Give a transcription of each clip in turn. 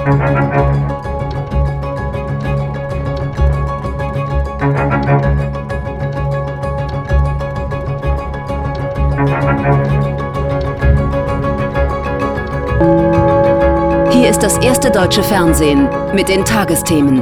Hier ist das erste deutsche Fernsehen mit den Tagesthemen.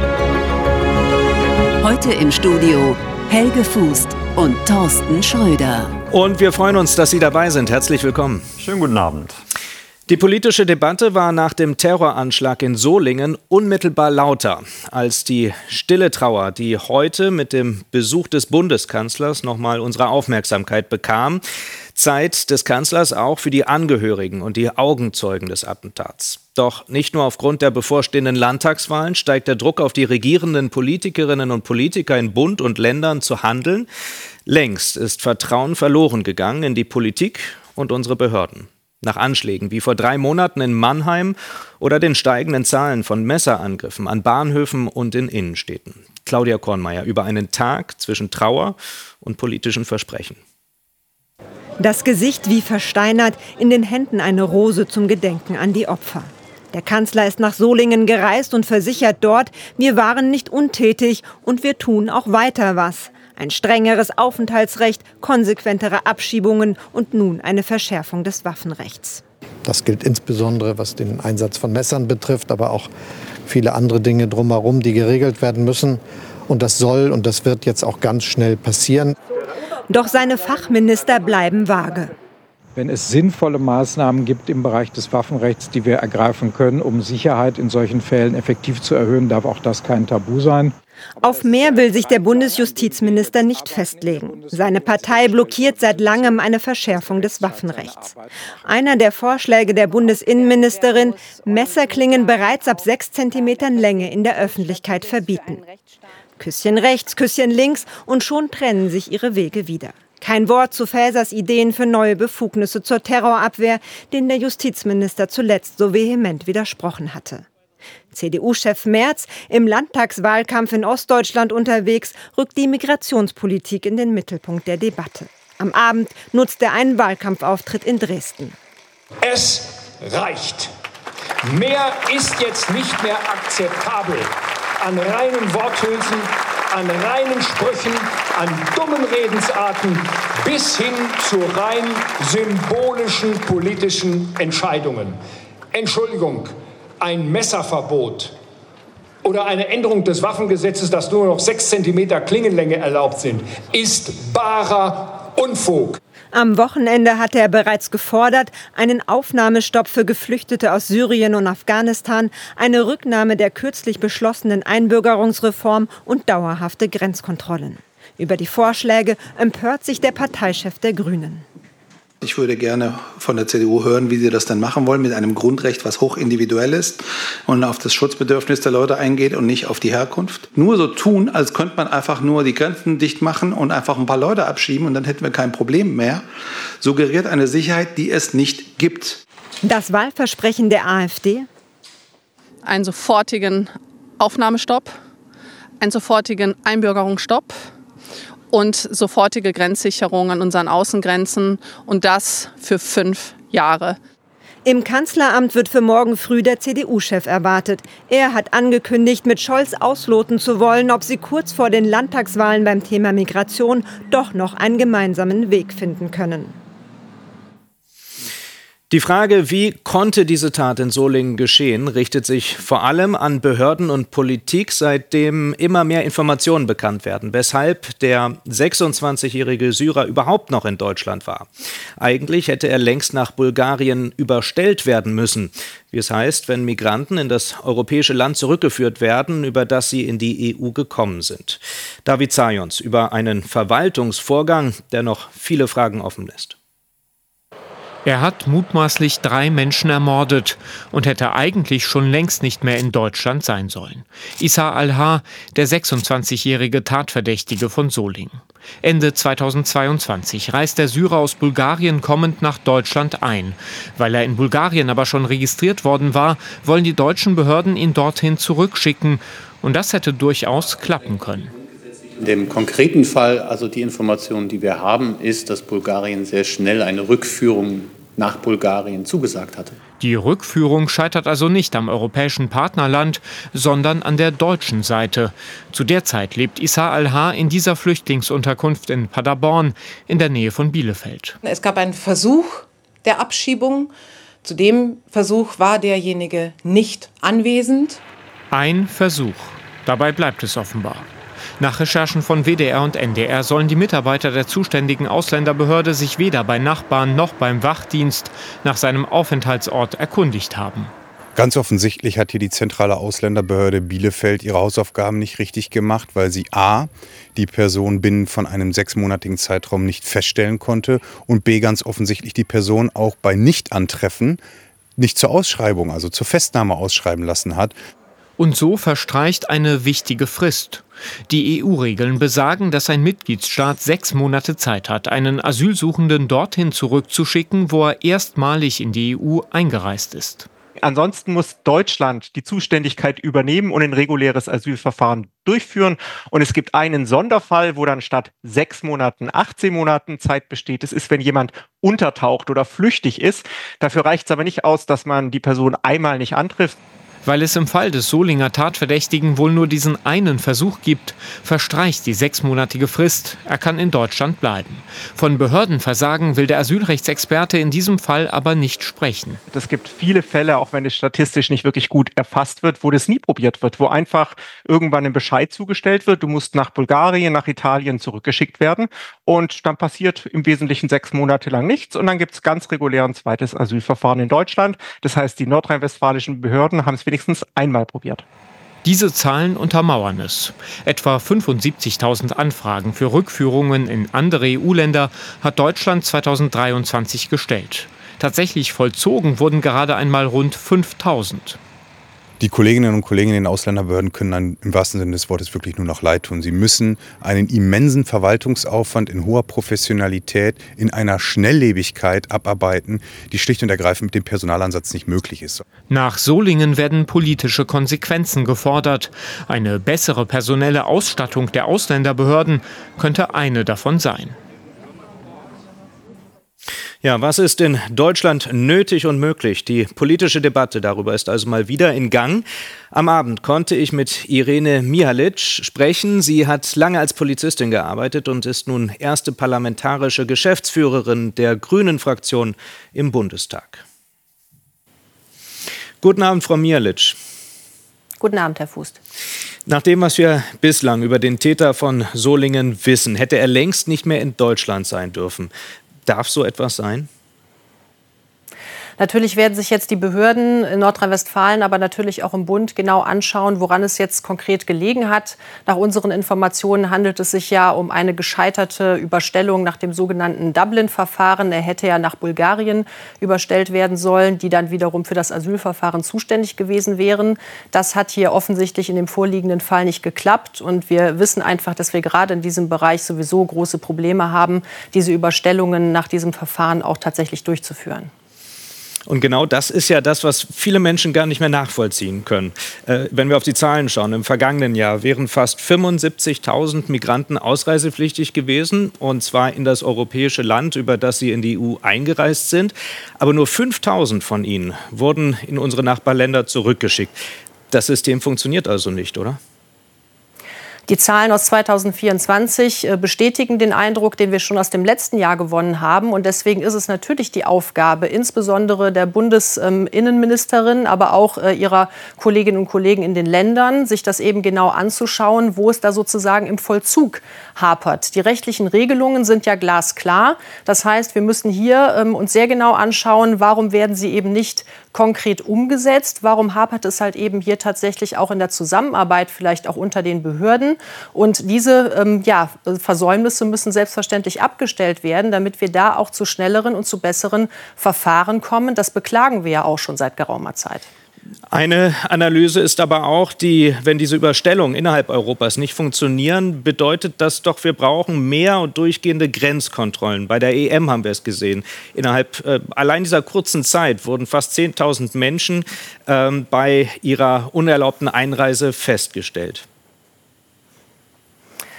Heute im Studio Helge Fußt und Thorsten Schröder. Und wir freuen uns, dass Sie dabei sind. Herzlich willkommen. Schönen guten Abend. Die politische Debatte war nach dem Terroranschlag in Solingen unmittelbar lauter als die stille Trauer, die heute mit dem Besuch des Bundeskanzlers nochmal unsere Aufmerksamkeit bekam. Zeit des Kanzlers auch für die Angehörigen und die Augenzeugen des Attentats. Doch nicht nur aufgrund der bevorstehenden Landtagswahlen steigt der Druck auf die regierenden Politikerinnen und Politiker in Bund und Ländern zu handeln. Längst ist Vertrauen verloren gegangen in die Politik und unsere Behörden. Nach Anschlägen wie vor 3 Monaten in Mannheim oder den steigenden Zahlen von Messerangriffen an Bahnhöfen und in Innenstädten. Claudia Kornmeier über einen Tag zwischen Trauer und politischen Versprechen. Das Gesicht wie versteinert, in den Händen eine Rose zum Gedenken an die Opfer. Der Kanzler ist nach Solingen gereist und versichert dort, wir waren nicht untätig und wir tun auch weiter was. Ein strengeres Aufenthaltsrecht, konsequentere Abschiebungen und nun eine Verschärfung des Waffenrechts. Das gilt insbesondere, was den Einsatz von Messern betrifft, aber auch viele andere Dinge drumherum, die geregelt werden müssen. Und das soll und das wird jetzt auch ganz schnell passieren. Doch seine Fachminister bleiben vage. Wenn es sinnvolle Maßnahmen gibt im Bereich des Waffenrechts, die wir ergreifen können, um Sicherheit in solchen Fällen effektiv zu erhöhen, darf auch das kein Tabu sein. Auf mehr will sich der Bundesjustizminister nicht festlegen. Seine Partei blockiert seit langem eine Verschärfung des Waffenrechts. Einer der Vorschläge der Bundesinnenministerin, Messerklingen bereits ab 6 Zentimetern Länge in der Öffentlichkeit verbieten. Küsschen rechts, Küsschen links und schon trennen sich ihre Wege wieder. Kein Wort zu Faesers Ideen für neue Befugnisse zur Terrorabwehr, denen der Justizminister zuletzt so vehement widersprochen hatte. CDU-Chef Merz, im Landtagswahlkampf in Ostdeutschland unterwegs, rückt die Migrationspolitik in den Mittelpunkt der Debatte. Am Abend nutzt er einen Wahlkampfauftritt in Dresden. Es reicht. Mehr ist jetzt nicht mehr akzeptabel. An reinen Worthülsen, an reinen Sprüchen, an dummen Redensarten bis hin zu rein symbolischen politischen Entscheidungen. Entschuldigung, ein Messerverbot oder eine Änderung des Waffengesetzes, dass nur noch 6 Zentimeter Klingenlänge erlaubt sind, ist barer Unfug. Am Wochenende hatte er bereits gefordert, einen Aufnahmestopp für Geflüchtete aus Syrien und Afghanistan, eine Rücknahme der kürzlich beschlossenen Einbürgerungsreform und dauerhafte Grenzkontrollen. Über die Vorschläge empört sich der Parteichef der Grünen. Ich würde gerne von der CDU hören, wie sie das denn machen wollen, mit einem Grundrecht, was hochindividuell ist und auf das Schutzbedürfnis der Leute eingeht und nicht auf die Herkunft. Nur so tun, als könnte man einfach nur die Grenzen dicht machen und einfach ein paar Leute abschieben und dann hätten wir kein Problem mehr, suggeriert eine Sicherheit, die es nicht gibt. Das Wahlversprechen der AfD? Einen sofortigen Aufnahmestopp, einen sofortigen Einbürgerungsstopp und sofortige Grenzsicherung an unseren Außengrenzen und das für 5 Jahre. Im Kanzleramt wird für morgen früh der CDU-Chef erwartet. Er hat angekündigt, mit Scholz ausloten zu wollen, ob sie kurz vor den Landtagswahlen beim Thema Migration doch noch einen gemeinsamen Weg finden können. Die Frage, wie konnte diese Tat in Solingen geschehen, richtet sich vor allem an Behörden und Politik, seitdem immer mehr Informationen bekannt werden, weshalb der 26-jährige Syrer überhaupt noch in Deutschland war. Eigentlich hätte er längst nach Bulgarien überstellt werden müssen, wie es heißt, wenn Migranten in das europäische Land zurückgeführt werden, über das sie in die EU gekommen sind. David Zajons über einen Verwaltungsvorgang, der noch viele Fragen offen lässt. Er hat mutmaßlich 3 Menschen ermordet und hätte eigentlich schon längst nicht mehr in Deutschland sein sollen. Issa Al-Ha, der 26-jährige Tatverdächtige von Solingen. Ende 2022 reist der Syrer aus Bulgarien kommend nach Deutschland ein. Weil er in Bulgarien aber schon registriert worden war, wollen die deutschen Behörden ihn dorthin zurückschicken. Und das hätte durchaus klappen können. In dem konkreten Fall, also die Information, die wir haben, ist, dass Bulgarien sehr schnell eine Rückführung nach Bulgarien zugesagt hatte. Die Rückführung scheitert also nicht am europäischen Partnerland, sondern an der deutschen Seite. Zu der Zeit lebt Issa Alha in dieser Flüchtlingsunterkunft in Paderborn in der Nähe von Bielefeld. Es gab einen Versuch der Abschiebung. Zu dem Versuch war derjenige nicht anwesend. Ein Versuch. Dabei bleibt es offenbar. Nach Recherchen von WDR und NDR sollen die Mitarbeiter der zuständigen Ausländerbehörde sich weder bei Nachbarn noch beim Wachdienst nach seinem Aufenthaltsort erkundigt haben. Ganz offensichtlich hat hier die zentrale Ausländerbehörde Bielefeld ihre Hausaufgaben nicht richtig gemacht, weil sie a. die Person binnen von einem 6-monatigen Zeitraum nicht feststellen konnte und b. ganz offensichtlich die Person auch bei Nichtantreffen nicht zur Ausschreibung, also zur Festnahme ausschreiben lassen hat. Und so verstreicht eine wichtige Frist. Die EU-Regeln besagen, dass ein Mitgliedsstaat 6 Monate Zeit hat, einen Asylsuchenden dorthin zurückzuschicken, wo er erstmalig in die EU eingereist ist. Ansonsten muss Deutschland die Zuständigkeit übernehmen und ein reguläres Asylverfahren durchführen. Und es gibt einen Sonderfall, wo dann statt 6 Monaten 18 Monaten Zeit besteht. Das ist, wenn jemand untertaucht oder flüchtig ist. Dafür reicht es aber nicht aus, dass man die Person einmal nicht antrifft. Weil es im Fall des Solinger Tatverdächtigen wohl nur diesen einen Versuch gibt, verstreicht die 6-monatige Frist. Er kann in Deutschland bleiben. Von Behördenversagen will der Asylrechtsexperte in diesem Fall aber nicht sprechen. Es gibt viele Fälle, auch wenn es statistisch nicht wirklich gut erfasst wird, wo das nie probiert wird, wo einfach irgendwann ein Bescheid zugestellt wird, du musst nach Bulgarien, nach Italien zurückgeschickt werden und dann passiert im Wesentlichen 6 Monate lang nichts und dann gibt es ganz regulär ein zweites Asylverfahren in Deutschland. Das heißt, die nordrhein-westfälischen Behörden haben es wenigstens einmal probiert. Diese Zahlen untermauern es. Etwa 75.000 Anfragen für Rückführungen in andere EU-Länder hat Deutschland 2023 gestellt. Tatsächlich vollzogen wurden gerade einmal rund 5.000. Die Kolleginnen und Kollegen in den Ausländerbehörden können dann im wahrsten Sinne des Wortes wirklich nur noch leid tun. Sie müssen einen immensen Verwaltungsaufwand in hoher Professionalität, in einer Schnelllebigkeit abarbeiten, die schlicht und ergreifend mit dem Personalansatz nicht möglich ist. Nach Solingen werden politische Konsequenzen gefordert. Eine bessere personelle Ausstattung der Ausländerbehörden könnte eine davon sein. Ja, was ist in Deutschland nötig und möglich? Die politische Debatte darüber ist also mal wieder in Gang. Am Abend konnte ich mit Irene Mihalic sprechen. Sie hat lange als Polizistin gearbeitet und ist nun erste parlamentarische Geschäftsführerin der Grünen-Fraktion im Bundestag. Guten Abend, Frau Mihalic. Guten Abend, Herr Fußt. Nach dem, was wir bislang über den Täter von Solingen wissen, hätte er längst nicht mehr in Deutschland sein dürfen. Darf so etwas sein? Natürlich werden sich jetzt die Behörden in Nordrhein-Westfalen, aber natürlich auch im Bund genau anschauen, woran es jetzt konkret gelegen hat. Nach unseren Informationen handelt es sich ja um eine gescheiterte Überstellung nach dem sogenannten Dublin-Verfahren. Er hätte ja nach Bulgarien überstellt werden sollen, die dann wiederum für das Asylverfahren zuständig gewesen wären. Das hat hier offensichtlich in dem vorliegenden Fall nicht geklappt. Und wir wissen einfach, dass wir gerade in diesem Bereich sowieso große Probleme haben, diese Überstellungen nach diesem Verfahren auch tatsächlich durchzuführen. Und genau das ist ja das, was viele Menschen gar nicht mehr nachvollziehen können. Wenn wir auf die Zahlen schauen, im vergangenen Jahr wären fast 75.000 Migranten ausreisepflichtig gewesen, und zwar in das europäische Land, über das sie in die EU eingereist sind. Aber nur 5.000 von ihnen wurden in unsere Nachbarländer zurückgeschickt. Das System funktioniert also nicht, oder? Die Zahlen aus 2024 bestätigen den Eindruck, den wir schon aus dem letzten Jahr gewonnen haben. Und deswegen ist es natürlich die Aufgabe, insbesondere der Bundesinnenministerin, aber auch ihrer Kolleginnen und Kollegen in den Ländern, sich das eben genau anzuschauen, wo es da sozusagen im Vollzug hapert. Die rechtlichen Regelungen sind ja glasklar. Das heißt, wir müssen hier uns sehr genau anschauen, warum werden sie eben nicht konkret umgesetzt? Warum hapert es halt eben hier tatsächlich auch in der Zusammenarbeit, vielleicht auch unter den Behörden? Und diese Versäumnisse müssen selbstverständlich abgestellt werden, damit wir da auch zu schnelleren und zu besseren Verfahren kommen. Das beklagen wir ja auch schon seit geraumer Zeit. Eine Analyse ist aber auch, wenn diese Überstellungen innerhalb Europas nicht funktionieren, bedeutet das doch, wir brauchen mehr und durchgehende Grenzkontrollen. Bei der EM haben wir es gesehen. Innerhalb allein dieser kurzen Zeit wurden fast 10.000 Menschen bei ihrer unerlaubten Einreise festgestellt.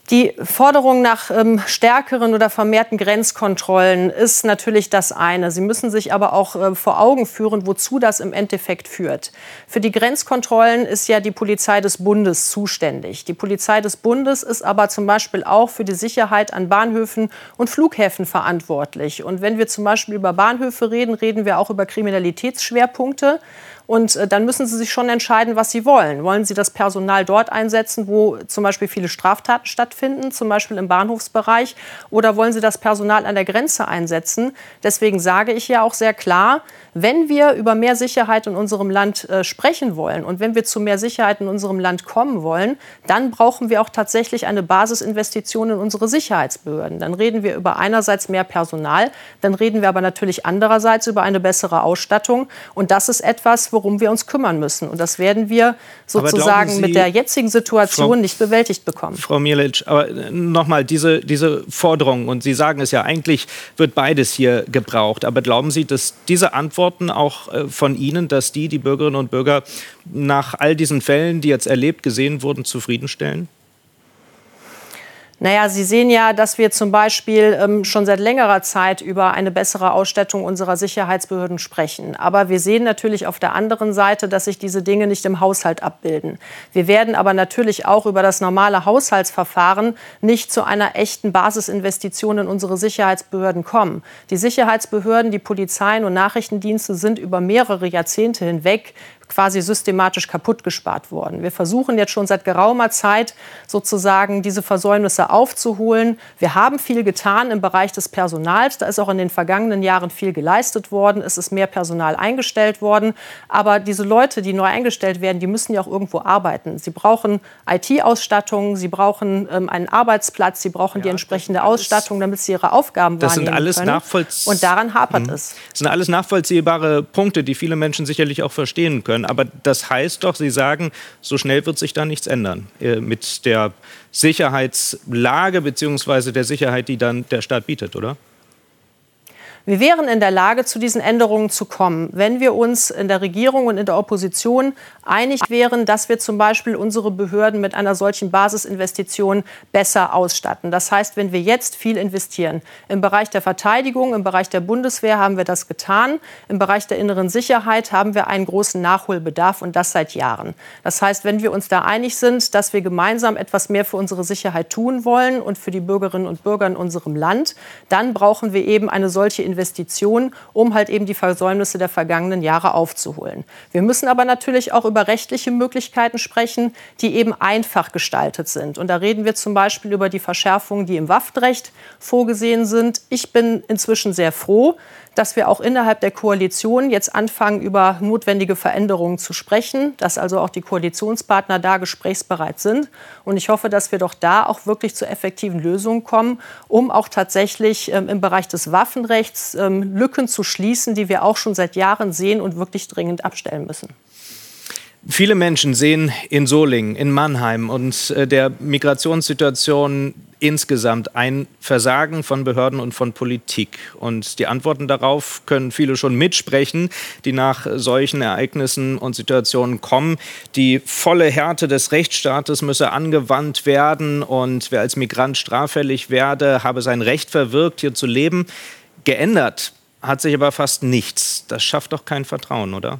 Die Forderung nach stärkeren oder vermehrten Grenzkontrollen ist natürlich das eine. Sie müssen sich aber auch vor Augen führen, wozu das im Endeffekt führt. Für die Grenzkontrollen ist ja die Polizei des Bundes zuständig. Die Polizei des Bundes ist aber zum Beispiel auch für die Sicherheit an Bahnhöfen und Flughäfen verantwortlich. Und wenn wir zum Beispiel über Bahnhöfe reden, reden wir auch über Kriminalitätsschwerpunkte. Und dann müssen Sie sich schon entscheiden, was Sie wollen. Wollen Sie das Personal dort einsetzen, wo zum Beispiel viele Straftaten stattfinden, zum Beispiel im Bahnhofsbereich, oder wollen Sie das Personal an der Grenze einsetzen? Deswegen sage ich ja auch sehr klar, wenn wir über mehr Sicherheit in unserem Land sprechen wollen und wenn wir zu mehr Sicherheit in unserem Land kommen wollen, dann brauchen wir auch tatsächlich eine Basisinvestition in unsere Sicherheitsbehörden. Dann reden wir über einerseits mehr Personal, dann reden wir aber natürlich andererseits über eine bessere Ausstattung. Und das ist etwas, worum wir uns kümmern müssen. Und das werden wir sozusagen mit der jetzigen Situation nicht bewältigt bekommen. Frau Mierlitsch, aber nochmal diese Forderung, und Sie sagen es ja, eigentlich wird beides hier gebraucht. Aber glauben Sie, dass diese Antworten auch von Ihnen, dass die Bürgerinnen und Bürger nach all diesen Fällen, die jetzt erlebt, gesehen wurden, zufriedenstellen? Naja, Sie sehen ja, dass wir zum Beispiel schon seit längerer Zeit über eine bessere Ausstattung unserer Sicherheitsbehörden sprechen. Aber wir sehen natürlich auf der anderen Seite, dass sich diese Dinge nicht im Haushalt abbilden. Wir werden aber natürlich auch über das normale Haushaltsverfahren nicht zu einer echten Basisinvestition in unsere Sicherheitsbehörden kommen. Die Sicherheitsbehörden, die Polizeien und Nachrichtendienste sind über mehrere Jahrzehnte hinweg quasi systematisch kaputtgespart worden. Wir versuchen jetzt schon seit geraumer Zeit sozusagen diese Versäumnisse aufzuholen. Wir haben viel getan im Bereich des Personals. Da ist auch in den vergangenen Jahren viel geleistet worden. Es ist mehr Personal eingestellt worden. Aber diese Leute, die neu eingestellt werden, die müssen ja auch irgendwo arbeiten. Sie brauchen IT-Ausstattung, sie brauchen einen Arbeitsplatz, sie brauchen die entsprechende Ausstattung, damit sie ihre Aufgaben wahrnehmen können. Und daran hapert es. Das sind alles nachvollziehbare Punkte, die viele Menschen sicherlich auch verstehen können. Aber das heißt doch, Sie sagen, so schnell wird sich da nichts ändern mit der Sicherheitslage bzw. der Sicherheit, die dann der Staat bietet, oder? Wir wären in der Lage, zu diesen Änderungen zu kommen, wenn wir uns in der Regierung und in der Opposition einig wären, dass wir zum Beispiel unsere Behörden mit einer solchen Basisinvestition besser ausstatten. Das heißt, wenn wir jetzt viel investieren, im Bereich der Verteidigung, im Bereich der Bundeswehr haben wir das getan, im Bereich der inneren Sicherheit haben wir einen großen Nachholbedarf und das seit Jahren. Das heißt, wenn wir uns da einig sind, dass wir gemeinsam etwas mehr für unsere Sicherheit tun wollen und für die Bürgerinnen und Bürger in unserem Land, dann brauchen wir eben eine solche Investition, um halt eben die Versäumnisse der vergangenen Jahre aufzuholen. Wir müssen aber natürlich auch über rechtliche Möglichkeiten sprechen, die eben einfach gestaltet sind. Und da reden wir zum Beispiel über die Verschärfungen, die im Waffenrecht vorgesehen sind. Ich bin inzwischen sehr froh, dass wir auch innerhalb der Koalition jetzt anfangen, über notwendige Veränderungen zu sprechen, dass also auch die Koalitionspartner da gesprächsbereit sind. Und ich hoffe, dass wir doch da auch wirklich zu effektiven Lösungen kommen, um auch tatsächlich im Bereich des Waffenrechts Lücken zu schließen, die wir auch schon seit Jahren sehen und wirklich dringend abstellen müssen. Viele Menschen sehen in Solingen, in Mannheim und der Migrationssituation insgesamt ein Versagen von Behörden und von Politik. Und die Antworten darauf können viele schon mitsprechen, die nach solchen Ereignissen und Situationen kommen. Die volle Härte des Rechtsstaates müsse angewandt werden und wer als Migrant straffällig werde, habe sein Recht verwirkt, hier zu leben. Geändert hat sich aber fast nichts. Das schafft doch kein Vertrauen, oder?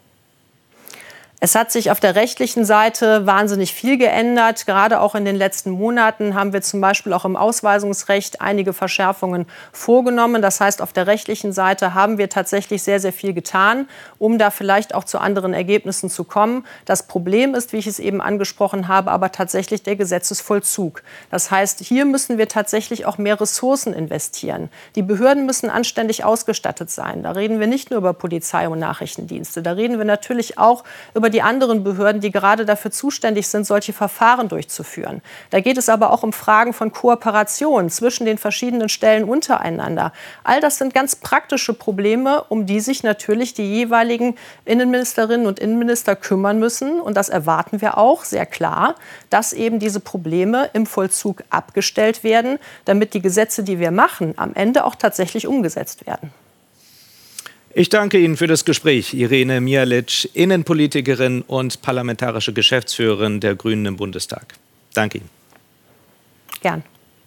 Es hat sich auf der rechtlichen Seite wahnsinnig viel geändert. Gerade auch in den letzten Monaten haben wir zum Beispiel auch im Ausweisungsrecht einige Verschärfungen vorgenommen. Das heißt, auf der rechtlichen Seite haben wir tatsächlich sehr, sehr viel getan, um da vielleicht auch zu anderen Ergebnissen zu kommen. Das Problem ist, wie ich es eben angesprochen habe, aber tatsächlich der Gesetzesvollzug. Das heißt, hier müssen wir tatsächlich auch mehr Ressourcen investieren. Die Behörden müssen anständig ausgestattet sein. Da reden wir nicht nur über Polizei und Nachrichtendienste. Da reden wir natürlich auch über die anderen Behörden, die gerade dafür zuständig sind, solche Verfahren durchzuführen. Da geht es aber auch um Fragen von Kooperation zwischen den verschiedenen Stellen untereinander. All das sind ganz praktische Probleme, um die sich natürlich die jeweiligen Innenministerinnen und Innenminister kümmern müssen. Und das erwarten wir auch sehr klar, dass eben diese Probleme im Vollzug abgestellt werden, damit die Gesetze, die wir machen, am Ende auch tatsächlich umgesetzt werden. Ich danke Ihnen für das Gespräch, Irene Mierlitsch, Innenpolitikerin und parlamentarische Geschäftsführerin der Grünen im Bundestag. Danke Ihnen. Gern.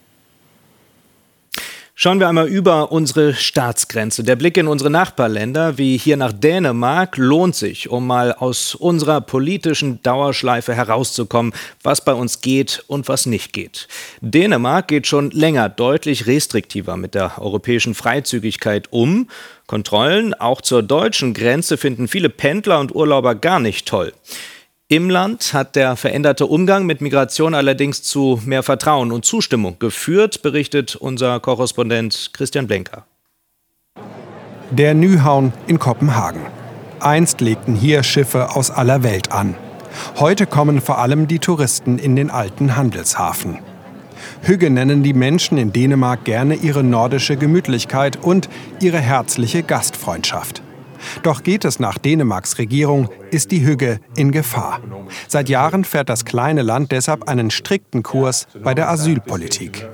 Schauen wir einmal über unsere Staatsgrenze. Der Blick in unsere Nachbarländer, wie hier nach Dänemark, lohnt sich, um mal aus unserer politischen Dauerschleife herauszukommen, was bei uns geht und was nicht geht. Dänemark geht schon länger deutlich restriktiver mit der europäischen Freizügigkeit um. Kontrollen auch zur deutschen Grenze finden viele Pendler und Urlauber gar nicht toll. Im Land hat der veränderte Umgang mit Migration allerdings zu mehr Vertrauen und Zustimmung geführt, berichtet unser Korrespondent Christian Blenker. Der Nyhavn in Kopenhagen. Einst legten hier Schiffe aus aller Welt an. Heute kommen vor allem die Touristen in den alten Handelshafen. Hygge nennen die Menschen in Dänemark gerne ihre nordische Gemütlichkeit und ihre herzliche Gastfreundschaft. Doch geht es nach Dänemarks Regierung, ist die Hygge in Gefahr. Seit Jahren fährt das kleine Land deshalb einen strikten Kurs bei der Asylpolitik.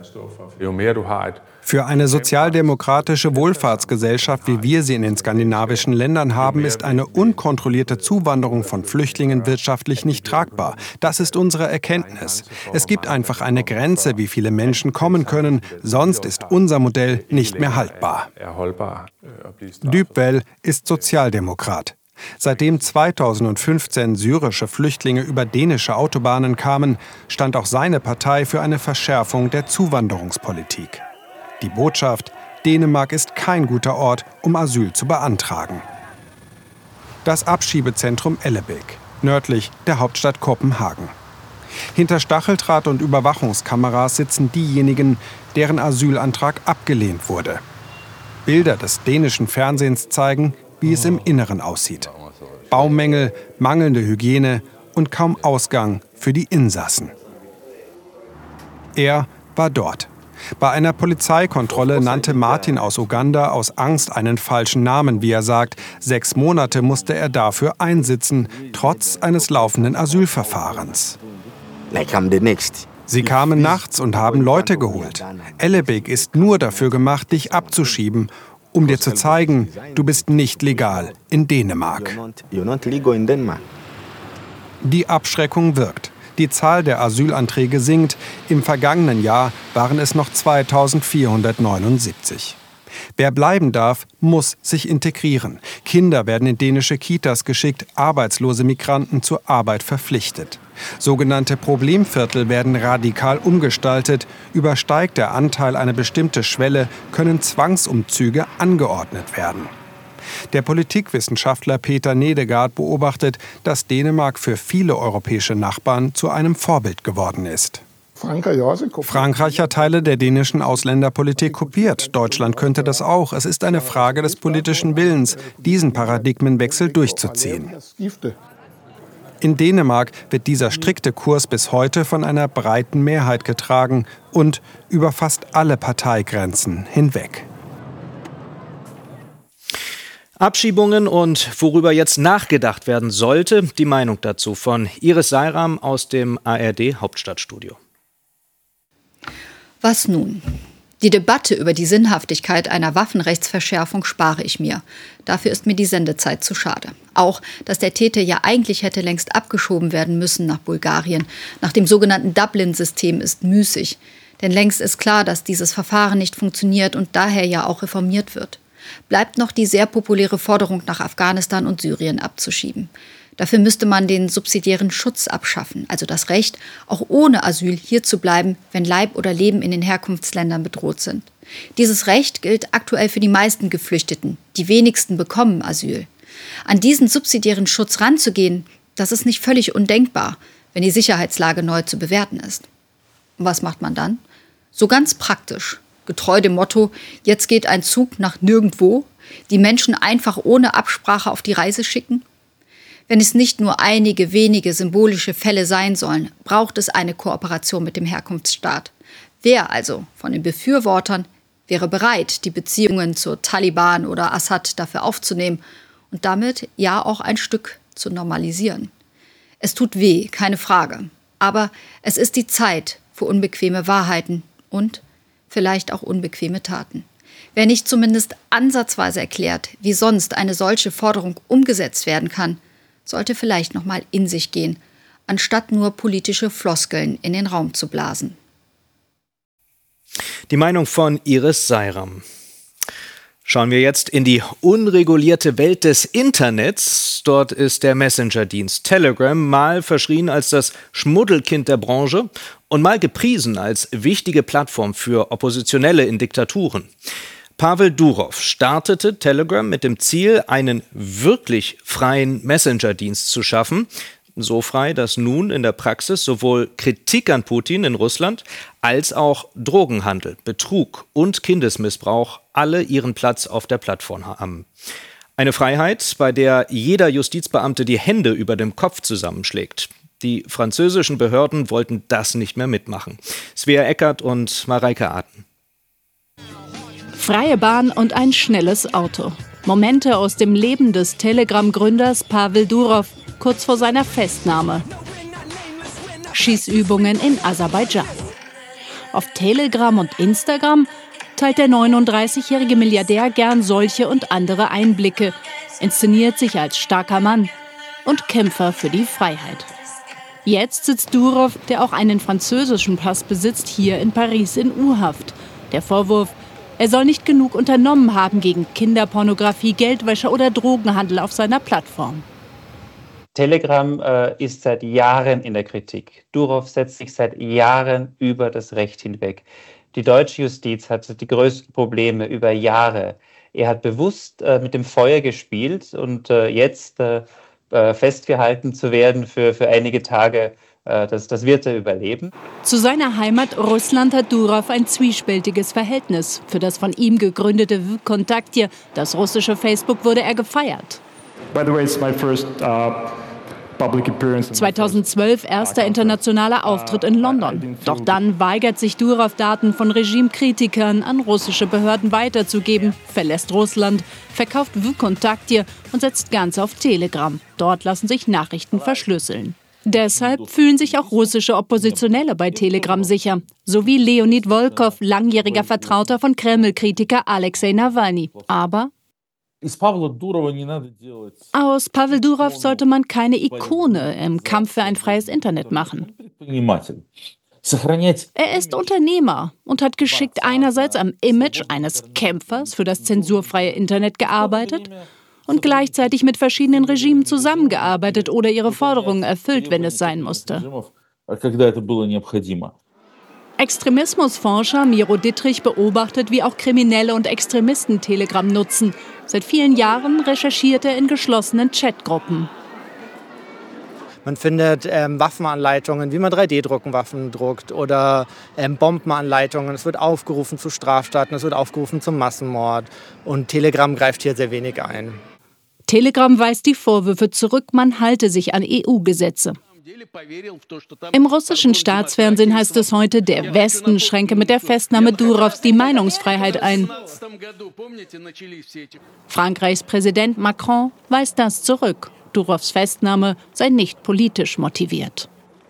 Für eine sozialdemokratische Wohlfahrtsgesellschaft, wie wir sie in den skandinavischen Ländern haben, ist eine unkontrollierte Zuwanderung von Flüchtlingen wirtschaftlich nicht tragbar. Das ist unsere Erkenntnis. Es gibt einfach eine Grenze, wie viele Menschen kommen können, sonst ist unser Modell nicht mehr haltbar. Dybwell ist Sozialdemokrat. Seitdem 2015 syrische Flüchtlinge über dänische Autobahnen kamen, stand auch seine Partei für eine Verschärfung der Zuwanderungspolitik. Die Botschaft: Dänemark ist kein guter Ort, um Asyl zu beantragen. Das Abschiebezentrum Ellebæk, nördlich der Hauptstadt Kopenhagen. Hinter Stacheldraht und Überwachungskameras sitzen diejenigen, deren Asylantrag abgelehnt wurde. Bilder des dänischen Fernsehens zeigen, wie es im Inneren aussieht. Baumängel, mangelnde Hygiene und kaum Ausgang für die Insassen. Er war dort. Bei einer Polizeikontrolle nannte Martin aus Uganda aus Angst einen falschen Namen, wie er sagt. 6 Monate musste er dafür einsitzen, trotz eines laufenden Asylverfahrens. Sie kamen nachts und haben Leute geholt. Ellebæk ist nur dafür gemacht, dich abzuschieben, um dir zu zeigen, du bist nicht legal in Dänemark. Die Abschreckung wirkt. Die Zahl der Asylanträge sinkt. Im vergangenen Jahr waren es noch 2479. Wer bleiben darf, muss sich integrieren. Kinder werden in dänische Kitas geschickt, arbeitslose Migranten zur Arbeit verpflichtet. Sogenannte Problemviertel werden radikal umgestaltet. Übersteigt der Anteil eine bestimmte Schwelle, können Zwangsumzüge angeordnet werden. Der Politikwissenschaftler Peter Nedegaard beobachtet, dass Dänemark für viele europäische Nachbarn zu einem Vorbild geworden ist. Frankreich hat Teile der dänischen Ausländerpolitik kopiert. Deutschland könnte das auch. Es ist eine Frage des politischen Willens, diesen Paradigmenwechsel durchzuziehen. In Dänemark wird dieser strikte Kurs bis heute von einer breiten Mehrheit getragen und über fast alle Parteigrenzen hinweg. Abschiebungen und worüber jetzt nachgedacht werden sollte, die Meinung dazu von Iris Seiram aus dem ARD Hauptstadtstudio. Was nun? Die Debatte über die Sinnhaftigkeit einer Waffenrechtsverschärfung spare ich mir. Dafür ist mir die Sendezeit zu schade. Auch, dass der Täter ja eigentlich hätte längst abgeschoben werden müssen nach Bulgarien, nach dem sogenannten Dublin-System, ist müßig. Denn längst ist klar, dass dieses Verfahren nicht funktioniert und daher ja auch reformiert wird. Bleibt noch die sehr populäre Forderung, nach Afghanistan und Syrien abzuschieben. Dafür müsste man den subsidiären Schutz abschaffen, also das Recht, auch ohne Asyl hier zu bleiben, wenn Leib oder Leben in den Herkunftsländern bedroht sind. Dieses Recht gilt aktuell für die meisten Geflüchteten. Die wenigsten bekommen Asyl. An diesen subsidiären Schutz ranzugehen, das ist nicht völlig undenkbar, wenn die Sicherheitslage neu zu bewerten ist. Und was macht man dann? So ganz praktisch. Getreu dem Motto, jetzt geht ein Zug nach nirgendwo, die Menschen einfach ohne Absprache auf die Reise schicken? Wenn es nicht nur einige wenige symbolische Fälle sein sollen, braucht es eine Kooperation mit dem Herkunftsstaat. Wer also von den Befürwortern wäre bereit, die Beziehungen zur Taliban oder Assad dafür aufzunehmen und damit ja auch ein Stück zu normalisieren? Es tut weh, keine Frage. Aber es ist die Zeit für unbequeme Wahrheiten und vielleicht auch unbequeme Taten. Wer nicht zumindest ansatzweise erklärt, wie sonst eine solche Forderung umgesetzt werden kann, sollte vielleicht noch mal in sich gehen, anstatt nur politische Floskeln in den Raum zu blasen. Die Meinung von Iris Seiram. Schauen wir jetzt in die unregulierte Welt des Internets. Dort ist der Messenger-Dienst Telegram mal verschrien als das Schmuddelkind der Branche und mal gepriesen als wichtige Plattform für Oppositionelle in Diktaturen. Pavel Durov startete Telegram mit dem Ziel, einen wirklich freien Messenger-Dienst zu schaffen. So frei, dass nun in der Praxis sowohl Kritik an Putin in Russland als auch Drogenhandel, Betrug und Kindesmissbrauch alle ihren Platz auf der Plattform haben. Eine Freiheit, bei der jeder Justizbeamte die Hände über dem Kopf zusammenschlägt. Die französischen Behörden wollten das nicht mehr mitmachen. Svea Eckert und Mareike Arten. Freie Bahn und ein schnelles Auto. Momente aus dem Leben des Telegram-Gründers Pavel Durov kurz vor seiner Festnahme. Schießübungen in Aserbaidschan. Auf Telegram und Instagram teilt der 39-jährige Milliardär gern solche und andere Einblicke, inszeniert sich als starker Mann und Kämpfer für die Freiheit. Jetzt sitzt Durov, der auch einen französischen Pass besitzt, hier in Paris in U-Haft. Der Vorwurf: Er soll nicht genug unternommen haben gegen Kinderpornografie, Geldwäsche oder Drogenhandel auf seiner Plattform. Telegram ist seit Jahren in der Kritik. Durov setzt sich seit Jahren über das Recht hinweg. Die deutsche Justiz hatte die größten Probleme über Jahre. Er hat bewusst mit dem Feuer gespielt und jetzt festgehalten zu werden für einige Tage, das wird er überleben. Zu seiner Heimat Russland hat Durov ein zwiespältiges Verhältnis. Für das von ihm gegründete VKontakte, das russische Facebook, wurde er gefeiert. 2012 erster internationaler Auftritt in London. Doch dann weigert sich Durov, Daten von Regimekritikern an russische Behörden weiterzugeben, verlässt Russland, verkauft VKontakte und setzt ganz auf Telegram. Dort lassen sich Nachrichten verschlüsseln. Deshalb fühlen sich auch russische Oppositionelle bei Telegram sicher, so wie Leonid Volkov, langjähriger Vertrauter von Kreml-Kritiker Alexei Nawalny. Aber aus Pavel Durov sollte man keine Ikone im Kampf für ein freies Internet machen. Er ist Unternehmer und hat geschickt einerseits am Image eines Kämpfers für das zensurfreie Internet gearbeitet und gleichzeitig mit verschiedenen Regimen zusammengearbeitet oder ihre Forderungen erfüllt, wenn es sein musste. Extremismusforscher Miro Dittrich beobachtet, wie auch Kriminelle und Extremisten Telegram nutzen. Seit vielen Jahren recherchiert er in geschlossenen Chatgruppen. Man findet Waffenanleitungen, wie man 3D-Waffen druckt oder Bombenanleitungen. Es wird aufgerufen zu Straftaten, es wird aufgerufen zum Massenmord. Und Telegram greift hier sehr wenig ein. Telegram weist die Vorwürfe zurück, man halte sich an EU-Gesetze. Im russischen Staatsfernsehen heißt es heute, der Westen schränke mit der Festnahme Durovs die Meinungsfreiheit ein. Frankreichs Präsident Macron weist das zurück. Durovs Festnahme sei nicht politisch motiviert.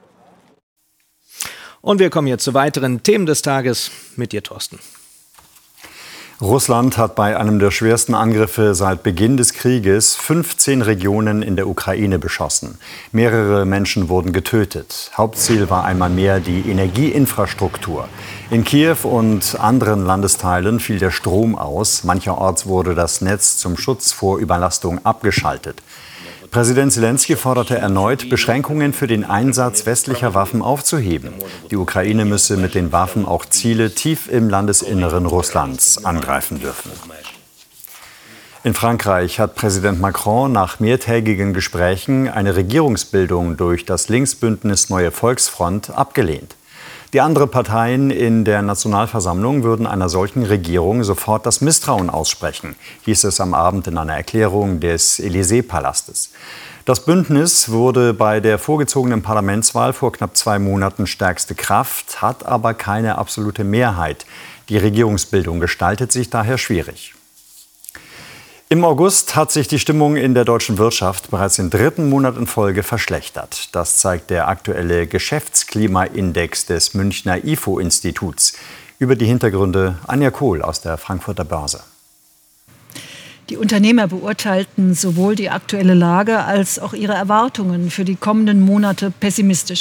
Und wir kommen jetzt zu weiteren Themen des Tages mit dir, Thorsten. Russland hat bei einem der schwersten Angriffe seit Beginn des Krieges 15 Regionen in der Ukraine beschossen. Mehrere Menschen wurden getötet. Hauptziel war einmal mehr die Energieinfrastruktur. In Kiew und anderen Landesteilen fiel der Strom aus. Mancherorts wurde das Netz zum Schutz vor Überlastung abgeschaltet. Präsident Selenskyj forderte erneut, Beschränkungen für den Einsatz westlicher Waffen aufzuheben. Die Ukraine müsse mit den Waffen auch Ziele tief im Landesinneren Russlands angreifen dürfen. In Frankreich hat Präsident Macron nach mehrtägigen Gesprächen eine Regierungsbildung durch das Linksbündnis Neue Volksfront abgelehnt. Die anderen Parteien in der Nationalversammlung würden einer solchen Regierung sofort das Misstrauen aussprechen, hieß es am Abend in einer Erklärung des Élysée-Palastes. Das Bündnis wurde bei der vorgezogenen Parlamentswahl vor knapp 2 Monaten stärkste Kraft, hat aber keine absolute Mehrheit. Die Regierungsbildung gestaltet sich daher schwierig. Im August hat sich die Stimmung in der deutschen Wirtschaft bereits den 3. Monat in Folge verschlechtert. Das zeigt der aktuelle Geschäftsklimaindex des Münchner IFO-Instituts. Über die Hintergründe Anja Kohl aus der Frankfurter Börse. Die Unternehmer beurteilten sowohl die aktuelle Lage als auch ihre Erwartungen für die kommenden Monate pessimistischer.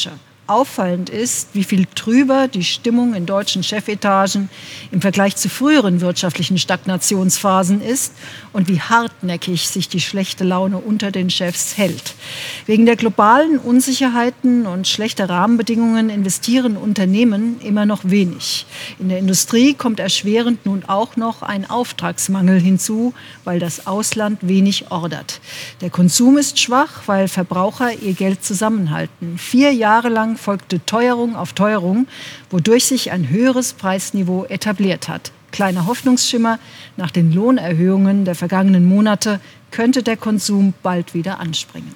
auffallend ist, wie viel trüber die Stimmung in deutschen Chefetagen im Vergleich zu früheren wirtschaftlichen Stagnationsphasen ist und wie hartnäckig sich die schlechte Laune unter den Chefs hält. Wegen der globalen Unsicherheiten und schlechter Rahmenbedingungen investieren Unternehmen immer noch wenig. In der Industrie kommt erschwerend nun auch noch ein Auftragsmangel hinzu, weil das Ausland wenig ordert. Der Konsum ist schwach, weil Verbraucher ihr Geld zusammenhalten. 4 Jahre lang folgte Teuerung auf Teuerung, wodurch sich ein höheres Preisniveau etabliert hat. Kleiner Hoffnungsschimmer: Nach den Lohnerhöhungen der vergangenen Monate könnte der Konsum bald wieder anspringen.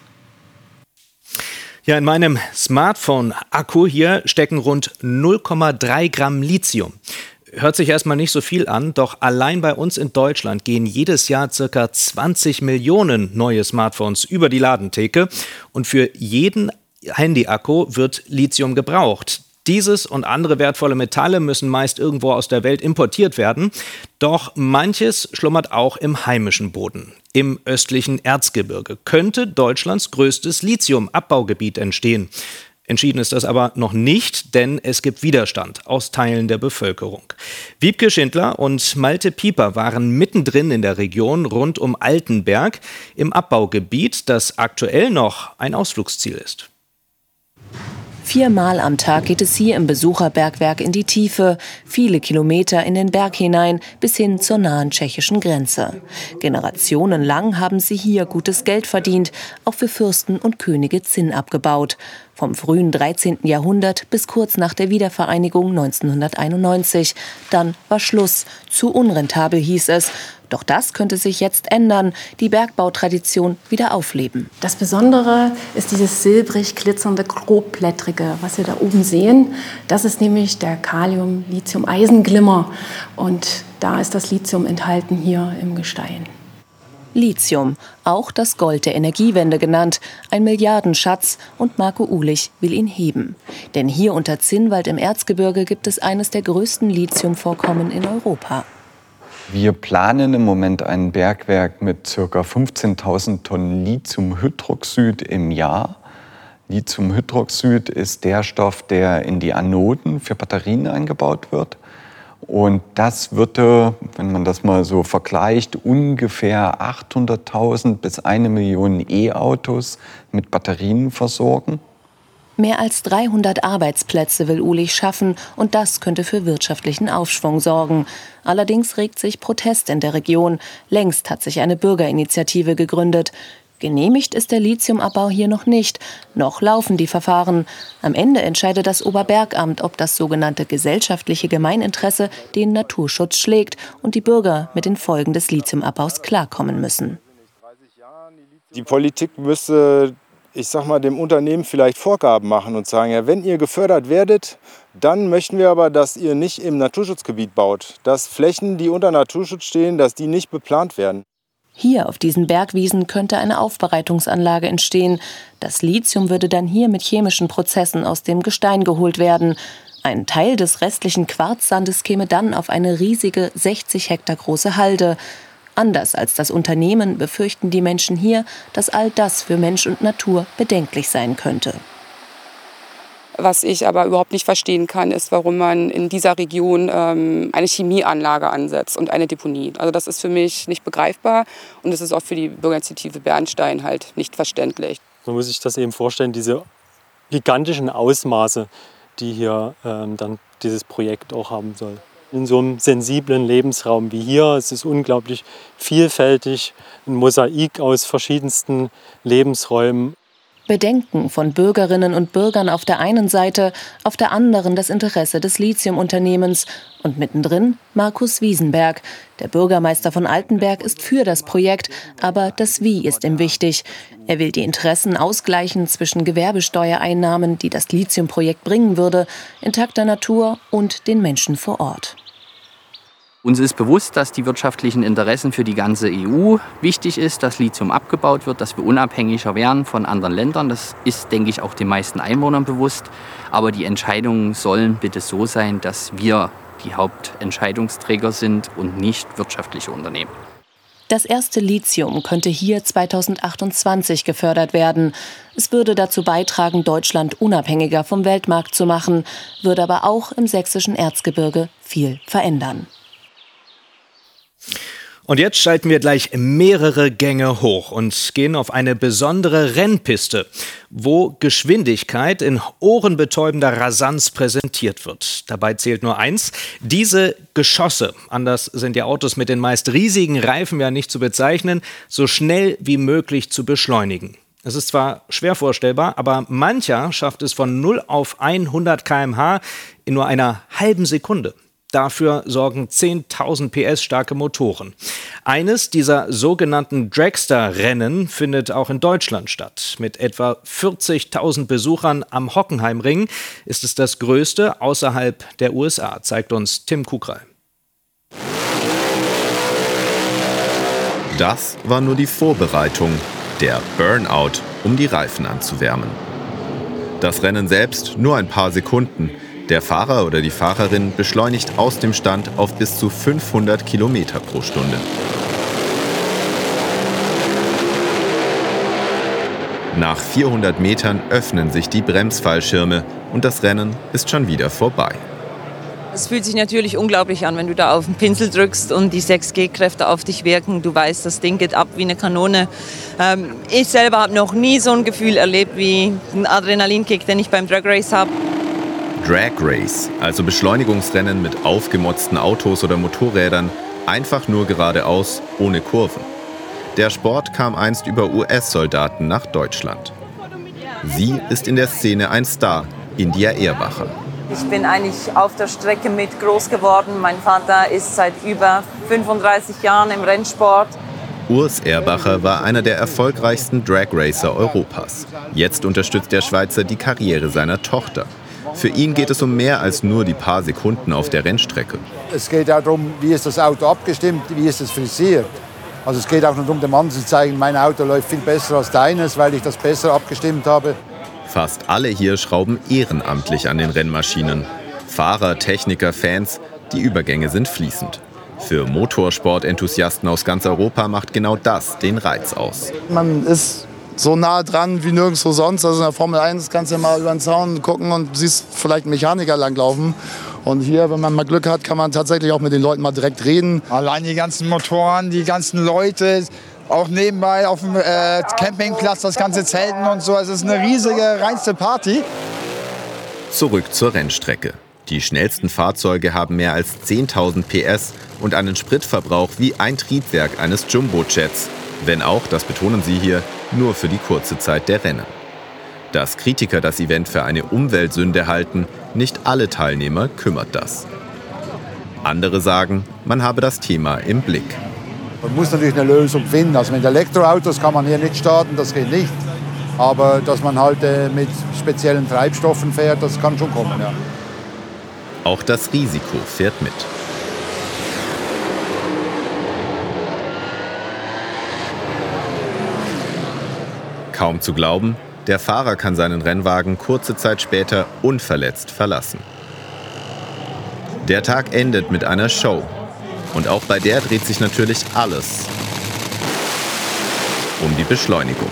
Ja, in meinem Smartphone-Akku hier stecken rund 0,3 Gramm Lithium. Hört sich erstmal nicht so viel an, doch allein bei uns in Deutschland gehen jedes Jahr ca. 20 Millionen neue Smartphones über die Ladentheke und für jeden Handy-Akku wird Lithium gebraucht. Dieses und andere wertvolle Metalle müssen meist irgendwo aus der Welt importiert werden, doch manches schlummert auch im heimischen Boden. Im östlichen Erzgebirge könnte Deutschlands größtes Lithiumabbaugebiet entstehen. Entschieden ist das aber noch nicht, denn es gibt Widerstand aus Teilen der Bevölkerung. Wiebke Schindler und Malte Pieper waren mittendrin in der Region rund um Altenberg im Abbaugebiet, das aktuell noch ein Ausflugsziel ist. 4-mal am Tag geht es hier im Besucherbergwerk in die Tiefe, viele Kilometer in den Berg hinein, bis hin zur nahen tschechischen Grenze. Generationenlang haben sie hier gutes Geld verdient, auch für Fürsten und Könige Zinn abgebaut. Vom frühen 13. Jahrhundert bis kurz nach der Wiedervereinigung 1991. Dann war Schluss. Zu unrentabel hieß es. Doch das könnte sich jetzt ändern, die Bergbautradition wieder aufleben. Das Besondere ist dieses silbrig glitzernde, grobblättrige, was wir da oben sehen. Das ist nämlich der Kalium-Lithium-Eisen-Glimmer. Und da ist das Lithium enthalten hier im Gestein. Lithium, auch das Gold der Energiewende genannt, ein Milliardenschatz, und Marco Uhlich will ihn heben. Denn hier unter Zinnwald im Erzgebirge gibt es eines der größten Lithiumvorkommen in Europa. Wir planen im Moment ein Bergwerk mit ca. 15.000 Tonnen Lithiumhydroxid im Jahr. Lithiumhydroxid ist der Stoff, der in die Anoden für Batterien eingebaut wird. Und das würde, wenn man das mal so vergleicht, ungefähr 800.000 bis 1 Million E-Autos mit Batterien versorgen. Mehr als 300 Arbeitsplätze will Uhlich schaffen, und das könnte für wirtschaftlichen Aufschwung sorgen. Allerdings regt sich Protest in der Region. Längst hat sich eine Bürgerinitiative gegründet. Genehmigt ist der Lithiumabbau hier noch nicht. Noch laufen die Verfahren. Am Ende entscheidet das Oberbergamt, ob das sogenannte gesellschaftliche Gemeininteresse den Naturschutz schlägt und die Bürger mit den Folgen des Lithiumabbaus klarkommen müssen. Die Politik müsste, dem Unternehmen vielleicht Vorgaben machen und sagen, ja, wenn ihr gefördert werdet, dann möchten wir aber, dass ihr nicht im Naturschutzgebiet baut. Dass Flächen, die unter Naturschutz stehen, dass die nicht beplant werden. Hier auf diesen Bergwiesen könnte eine Aufbereitungsanlage entstehen. Das Lithium würde dann hier mit chemischen Prozessen aus dem Gestein geholt werden. Ein Teil des restlichen Quarzsandes käme dann auf eine riesige 60 Hektar große Halde. Anders als das Unternehmen befürchten die Menschen hier, dass all das für Mensch und Natur bedenklich sein könnte. Was ich aber überhaupt nicht verstehen kann, ist, warum man in dieser Region eine Chemieanlage ansetzt und eine Deponie. Also das ist für mich nicht begreifbar, und es ist auch für die Bürgerinitiative Bernstein halt nicht verständlich. Man muss sich das eben vorstellen, diese gigantischen Ausmaße, die hier dann dieses Projekt auch haben soll. In so einem sensiblen Lebensraum wie hier, es ist unglaublich vielfältig, ein Mosaik aus verschiedensten Lebensräumen. Bedenken von Bürgerinnen und Bürgern auf der einen Seite, auf der anderen das Interesse des Lithiumunternehmens. Und mittendrin Markus Wiesenberg. Der Bürgermeister von Altenberg ist für das Projekt, aber das Wie ist ihm wichtig. Er will die Interessen ausgleichen zwischen Gewerbesteuereinnahmen, die das Lithiumprojekt bringen würde, intakter Natur und den Menschen vor Ort. Uns ist bewusst, dass die wirtschaftlichen Interessen für die ganze EU wichtig ist, dass Lithium abgebaut wird, dass wir unabhängiger werden von anderen Ländern. Das ist, denke ich, auch den meisten Einwohnern bewusst. Aber die Entscheidungen sollen bitte so sein, dass wir die Hauptentscheidungsträger sind und nicht wirtschaftliche Unternehmen. Das erste Lithium könnte hier 2028 gefördert werden. Es würde dazu beitragen, Deutschland unabhängiger vom Weltmarkt zu machen, würde aber auch im sächsischen Erzgebirge viel verändern. Und jetzt schalten wir gleich mehrere Gänge hoch und gehen auf eine besondere Rennpiste, wo Geschwindigkeit in ohrenbetäubender Rasanz präsentiert wird. Dabei zählt nur eins: diese Geschosse, anders sind die Autos mit den meist riesigen Reifen ja nicht zu bezeichnen, so schnell wie möglich zu beschleunigen. Es ist zwar schwer vorstellbar, aber mancher schafft es von 0 auf 100 km/h in nur einer halben Sekunde. Dafür sorgen 10.000 PS starke Motoren. Eines dieser sogenannten Dragster-Rennen findet auch in Deutschland statt. Mit etwa 40.000 Besuchern am Hockenheimring ist es das größte außerhalb der USA, zeigt uns Tim Kukral. Das war nur die Vorbereitung, der Burnout, um die Reifen anzuwärmen. Das Rennen selbst nur ein paar Sekunden. Der Fahrer oder die Fahrerin beschleunigt aus dem Stand auf bis zu 500 Kilometer pro Stunde. Nach 400 Metern öffnen sich die Bremsfallschirme und das Rennen ist schon wieder vorbei. Es fühlt sich natürlich unglaublich an, wenn du da auf den Pinsel drückst und die 6 G-Kräfte auf dich wirken. Du weißt, das Ding geht ab wie eine Kanone. Ich selber habe noch nie so ein Gefühl erlebt wie ein Adrenalinkick, den ich beim Drag Race habe. Drag Race, also Beschleunigungsrennen mit aufgemotzten Autos oder Motorrädern, einfach nur geradeaus, ohne Kurven. Der Sport kam einst über US-Soldaten nach Deutschland. Sie ist in der Szene ein Star, India Ehrbacher. Ich bin eigentlich auf der Strecke mit groß geworden. Mein Vater ist seit über 35 Jahren im Rennsport. Urs Ehrbacher war einer der erfolgreichsten Drag Racer Europas. Jetzt unterstützt der Schweizer die Karriere seiner Tochter. Für ihn geht es um mehr als nur die paar Sekunden auf der Rennstrecke. Es geht auch darum, wie ist das Auto abgestimmt, wie ist es frisiert. Also es geht auch nur darum, dem Mann zu zeigen, mein Auto läuft viel besser als deines, weil ich das besser abgestimmt habe. Fast alle hier schrauben ehrenamtlich an den Rennmaschinen. Fahrer, Techniker, Fans, die Übergänge sind fließend. Für Motorsport-Enthusiasten aus ganz Europa macht genau das den Reiz aus. Man ist so nah dran wie nirgendwo sonst. Also in der Formel 1 kannst du mal über den Zaun gucken und siehst vielleicht einen Mechaniker langlaufen. Und hier, wenn man mal Glück hat, kann man tatsächlich auch mit den Leuten mal direkt reden. Allein die ganzen Motoren, die ganzen Leute, auch nebenbei auf dem Campingplatz, das ganze Zelten und so. Es ist eine riesige, reinste Party. Zurück zur Rennstrecke. Die schnellsten Fahrzeuge haben mehr als 10.000 PS und einen Spritverbrauch wie ein Triebwerk eines Jumbo-Jets. Wenn auch, das betonen sie hier, nur für die kurze Zeit der Rennen. Dass Kritiker das Event für eine Umweltsünde halten, nicht alle Teilnehmer kümmert das. Andere sagen, man habe das Thema im Blick. Man muss natürlich eine Lösung finden. Also mit Elektroautos kann man hier nicht starten, das geht nicht. Aber dass man halt mit speziellen Treibstoffen fährt, das kann schon kommen, ja. Auch das Risiko fährt mit. Kaum zu glauben, der Fahrer kann seinen Rennwagen kurze Zeit später unverletzt verlassen. Der Tag endet mit einer Show. Und auch bei der dreht sich natürlich alles um die Beschleunigung.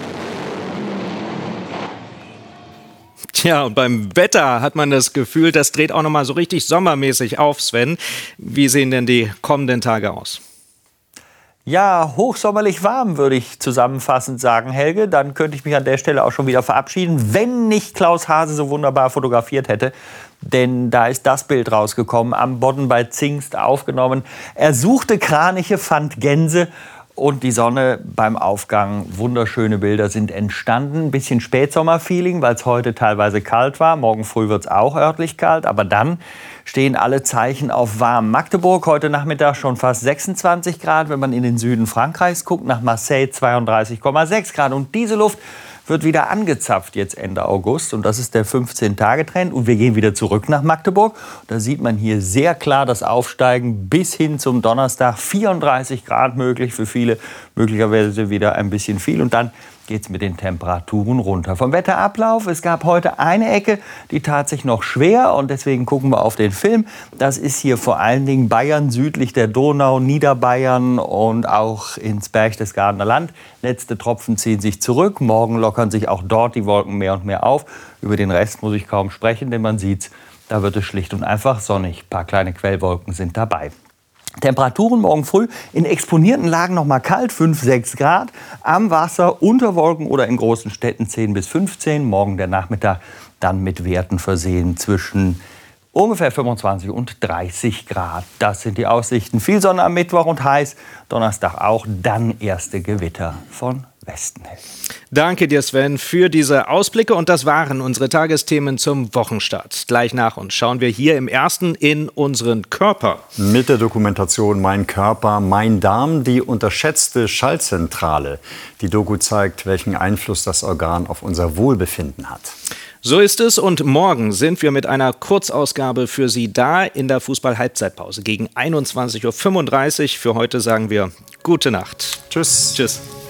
Tja, und beim Wetter hat man das Gefühl, das dreht auch noch mal so richtig sommermäßig auf, Sven. Wie sehen denn die kommenden Tage aus? Ja, hochsommerlich warm, würde ich zusammenfassend sagen, Helge. Dann könnte ich mich an der Stelle auch schon wieder verabschieden, wenn nicht Klaus Hase so wunderbar fotografiert hätte. Denn da ist das Bild rausgekommen, am Bodden bei Zingst aufgenommen. Er suchte Kraniche, fand Gänse und die Sonne beim Aufgang. Wunderschöne Bilder sind entstanden. Ein bisschen Spätsommer-Feeling, weil es heute teilweise kalt war. Morgen früh wird es auch örtlich kalt, aber dann stehen alle Zeichen auf warm. Magdeburg heute Nachmittag schon fast 26 Grad. Wenn man in den Süden Frankreichs guckt, nach Marseille 32,6 Grad. Und diese Luft wird wieder angezapft jetzt Ende August. Und das ist der 15-Tage-Trend. Und wir gehen wieder zurück nach Magdeburg. Da sieht man hier sehr klar das Aufsteigen bis hin zum Donnerstag. 34 Grad möglich für viele, möglicherweise wieder ein bisschen viel. Und dann geht's mit den Temperaturen runter. Vom Wetterablauf, es gab heute eine Ecke, die tat sich noch schwer und deswegen gucken wir auf den Film. Das ist hier vor allen Dingen Bayern südlich der Donau, Niederbayern und auch ins Berchtesgadener Land. Letzte Tropfen ziehen sich zurück, morgen lockern sich auch dort die Wolken mehr und mehr auf. Über den Rest muss ich kaum sprechen, denn man sieht's, da wird es schlicht und einfach sonnig. Ein paar kleine Quellwolken sind dabei. Temperaturen morgen früh in exponierten Lagen noch mal kalt, 5, 6 Grad. Am Wasser, unter Wolken oder in großen Städten 10 bis 15. Morgen der Nachmittag dann mit Werten versehen zwischen ungefähr 25 und 30 Grad. Das sind die Aussichten. Viel Sonne am Mittwoch und heiß. Donnerstag auch, dann erste Gewitter von Westen her. Danke dir, Sven, für diese Ausblicke. Und das waren unsere Tagesthemen zum Wochenstart. Gleich nach uns schauen wir hier im Ersten in unseren Körper. Mit der Dokumentation Mein Körper, mein Darm, die unterschätzte Schaltzentrale. Die Doku zeigt, welchen Einfluss das Organ auf unser Wohlbefinden hat. So ist es und morgen sind wir mit einer Kurzausgabe für Sie da in der Fußball-Halbzeitpause gegen 21:35 Uhr. Für heute sagen wir gute Nacht. Tschüss. Tschüss.